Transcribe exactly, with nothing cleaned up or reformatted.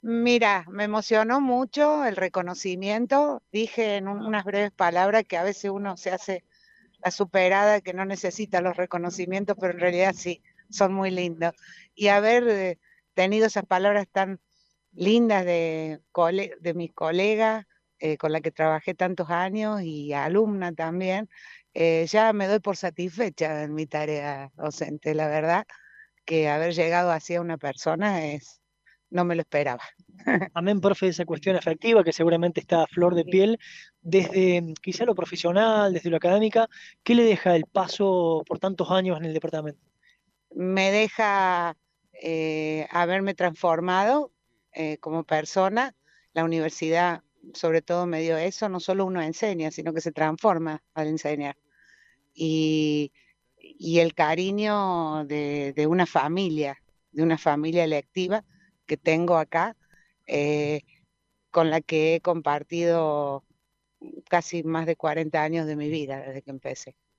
Mira, me emocionó mucho el reconocimiento. Dije en un- unas breves palabras que a veces uno se hace la superada, que no necesita los reconocimientos, pero en realidad sí, son muy lindos. Y haber eh, tenido esas palabras tan lindas de, cole- de mis colegas eh, con la que trabajé tantos años y alumna también, eh, ya me doy por satisfecha en mi tarea docente. La verdad que haber llegado así a una persona es, no me lo esperaba. Amén, profe, de esa cuestión afectiva que seguramente está a flor de piel, desde mm, quizá lo profesional, desde lo académica, ¿qué le deja el paso por tantos años en el departamento? Me deja eh, haberme transformado eh, como persona. La universidad, sobre todo, me dio eso. No solo uno enseña, sino que se transforma al enseñar. Y, y el cariño de, de una familia, de una familia electiva que tengo acá, eh, con la que he compartido casi más de cuarenta años de mi vida desde que empecé.